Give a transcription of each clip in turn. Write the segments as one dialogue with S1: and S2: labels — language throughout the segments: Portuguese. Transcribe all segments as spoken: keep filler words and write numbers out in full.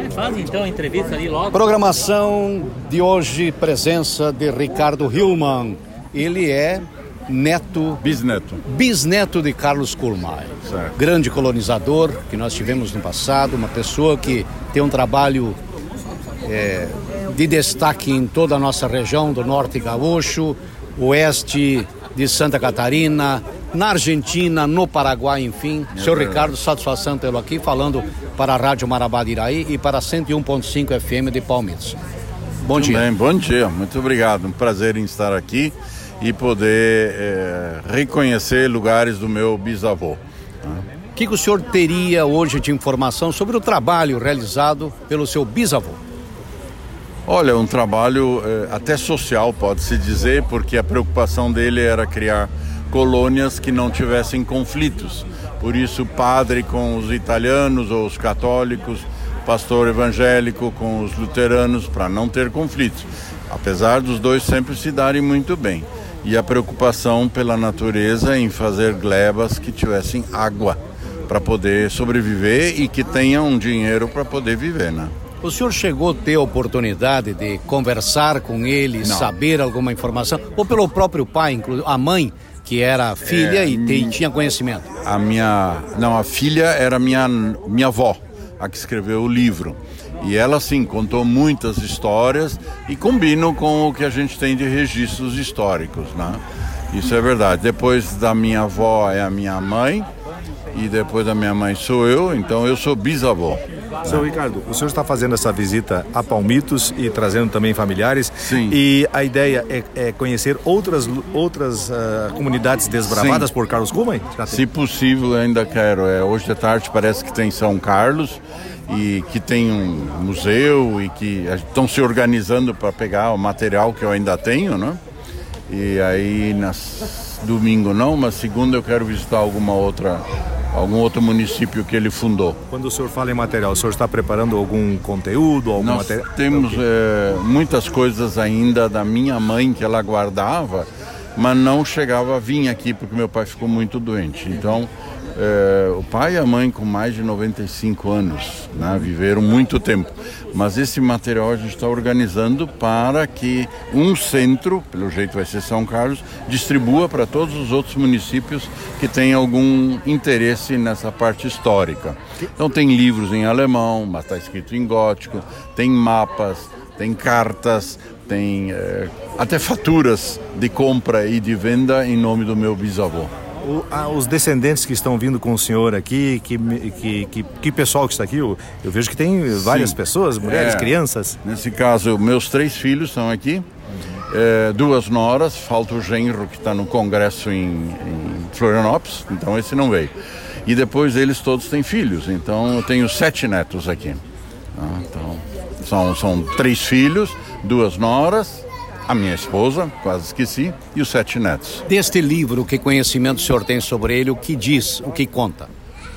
S1: Faz então a entrevista ali logo.
S2: Programação de hoje, presença de Ricardo Hillman. Ele é neto...
S3: Bisneto.
S2: Bisneto de Carlos Kuhlmann. Grande colonizador que nós tivemos no passado, uma pessoa que tem um trabalho é, de destaque em toda a nossa região do Norte Gaúcho, oeste de Santa Catarina, na Argentina, no Paraguai, enfim. É Senhor Ricardo, satisfação tê-lo aqui, falando para a Rádio Marabá de Iraí e para cento e um ponto cinco F M de Palmitos. Bom dia.
S3: Bem, bom dia, muito obrigado. Um prazer em estar aqui e poder é, reconhecer lugares do meu bisavô.
S2: O que, que o senhor teria hoje de informação sobre o trabalho realizado pelo seu bisavô?
S3: Olha, um trabalho é, até social, pode-se dizer, porque a preocupação dele era criar colônias que não tivessem conflitos. Por isso, padre com os italianos ou os católicos, pastor evangélico com os luteranos, para não ter conflitos. Apesar dos dois sempre se darem muito bem. E a preocupação pela natureza em fazer glebas que tivessem água para poder sobreviver e que tenham dinheiro para poder viver, né?
S2: O senhor chegou a ter a oportunidade de conversar com ele, não. saber alguma informação? Ou pelo próprio pai, inclusive a mãe, que era filha é, e te, tinha conhecimento?
S3: A minha... Não, a filha era minha, minha avó, a que escreveu o livro. E ela, sim, contou muitas histórias e combinam com o que a gente tem de registros históricos, né? Isso é verdade. Depois da minha avó é a minha mãe e depois da minha mãe sou eu, então eu sou bisavô.
S4: Seu Ricardo, o senhor está fazendo essa visita a Palmitos e trazendo também familiares.
S3: Sim.
S4: E a ideia é, é conhecer outras, outras uh, comunidades desbravadas Sim. por Carlos Kuhlmann?
S3: Se possível, ainda quero. É, hoje de tarde parece que tem São Carlos e que tem um museu e que estão se organizando para pegar o material que eu ainda tenho, né? E aí, nas, domingo não, mas segunda eu quero visitar alguma outra... algum outro município que ele fundou.
S4: Quando o senhor fala em material, o senhor está preparando algum conteúdo? Algum
S3: Nós
S4: material?
S3: temos okay. é, muitas coisas ainda da minha mãe que ela guardava, mas não chegava a vir aqui porque meu pai ficou muito doente. Então, é, o pai e a mãe com mais de noventa e cinco anos, né, viveram muito tempo. Mas esse material a gente está organizando para que um centro, pelo jeito vai ser São Carlos, distribua para todos os outros municípios que têm algum interesse nessa parte histórica. Então tem livros em alemão, mas está escrito em gótico, tem mapas, tem cartas, tem é, até faturas de compra e de venda em nome do meu bisavô.
S4: O, ah, os descendentes que estão vindo com o senhor aqui, que, que, que, que pessoal que está aqui, eu, eu vejo que tem várias Sim. pessoas, mulheres, é, crianças.
S3: Nesse caso, meus três filhos estão aqui, uhum. é, duas noras, falta o genro que está no congresso em, em Florianópolis, então esse não veio. E depois eles todos têm filhos, então eu tenho sete netos aqui. Ah, então, são, são três filhos, duas noras, a minha esposa, quase esqueci, e os sete netos.
S2: Deste livro, que conhecimento o senhor tem sobre ele, o que diz, o que conta?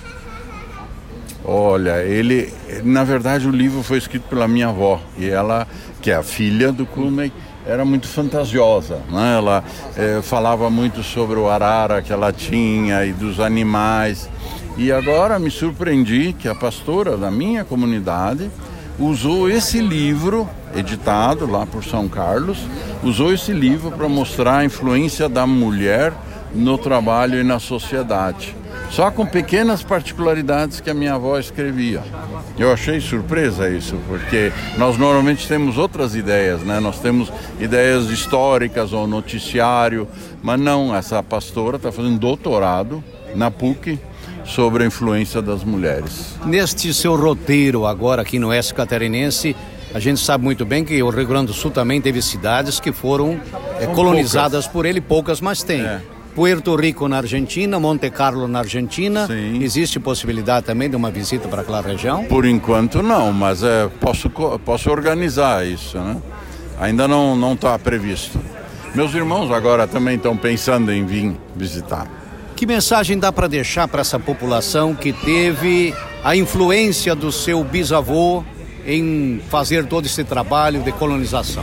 S3: Olha, ele, na verdade o livro foi escrito pela minha avó, e ela, que é a filha do Kuhlmann, era muito fantasiosa, né? Ela é, falava muito sobre o arara que ela tinha e dos animais, e agora me surpreendi que a pastora da minha comunidade usou esse livro, editado lá por São Carlos, usou esse livro para mostrar a influência da mulher no trabalho e na sociedade. Só com pequenas particularidades que a minha avó escrevia. Eu achei surpresa isso, porque nós normalmente temos outras ideias, né? Nós temos ideias históricas ou noticiário, mas não, essa pastora está fazendo doutorado na P U C sobre a influência das mulheres.
S2: Neste seu roteiro agora aqui no Oeste Catarinense, a gente sabe muito bem que o Rio Grande do Sul também teve cidades que foram é, colonizadas poucas. por ele, poucas, mas tem. É. Puerto Rico na Argentina, Monte Carlo na Argentina. Sim. Existe possibilidade também de uma visita para aquela região?
S3: Por enquanto não, mas é, posso, posso organizar isso, né? Ainda não não está previsto. Meus irmãos agora também estão pensando em vir visitar.
S2: Que mensagem dá para deixar para essa população que teve a influência do seu bisavô em fazer todo esse trabalho de colonização?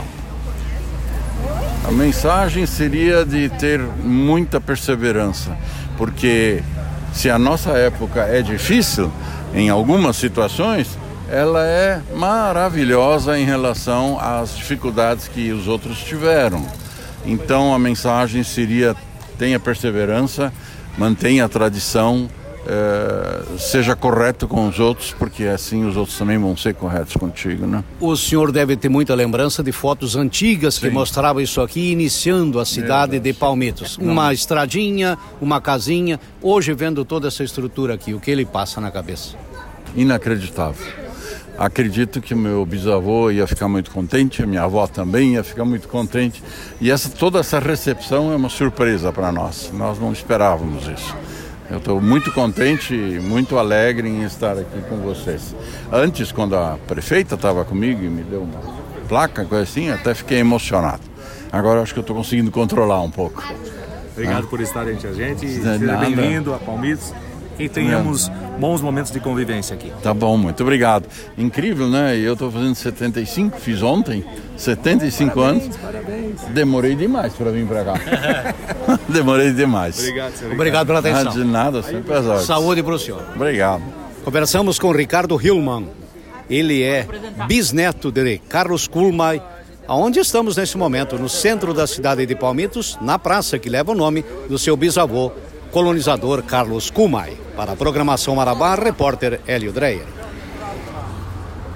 S3: A mensagem seria de ter muita perseverança, porque se a nossa época é difícil, em algumas situações, ela é maravilhosa em relação às dificuldades que os outros tiveram. Então a mensagem seria: tenha perseverança, mantenha a tradição, é, seja correto com os outros, porque assim os outros também vão ser corretos contigo, né?
S2: O senhor deve ter muita lembrança de fotos antigas
S3: Sim.
S2: que mostravam isso aqui, iniciando a cidade de Palmitos. Uma estradinha, uma casinha. Hoje, vendo toda essa estrutura aqui, o que ele passa na cabeça?
S3: Inacreditável. Acredito que meu bisavô ia ficar muito contente, a minha avó também ia ficar muito contente. E essa, toda essa recepção é uma surpresa para nós. Nós não esperávamos isso. Eu estou muito contente e muito alegre em estar aqui com vocês. Antes, quando a prefeita estava comigo e me deu uma placa, coisa assim, até fiquei emocionado. Agora acho que eu estou conseguindo controlar um pouco.
S4: Obrigado ah. por estar entre a gente.
S3: Seja
S4: Seja bem-vindo a Palmitos. E tenhamos
S3: é.
S4: bons momentos de convivência aqui.
S3: Tá bom, muito obrigado. Incrível, né? Eu estou fazendo setenta e cinco, fiz ontem, setenta e cinco
S4: parabéns,
S3: anos.
S4: Parabéns.
S3: Demorei demais para vir para cá. Demorei demais.
S4: Obrigado, senhor.
S2: Obrigado pela atenção.
S3: Ah, de nada, sempre às ordens.
S2: Saúde para o senhor.
S3: Obrigado.
S2: Conversamos com Ricardo Hillman. Ele é bisneto de Carlos Kuhlmeier. Aonde estamos nesse momento? No centro da cidade de Palmitos, na praça que leva o nome do seu bisavô, colonizador Carlos Kuhlmeier. Para a programação Marabá, repórter Hélio Dreyer.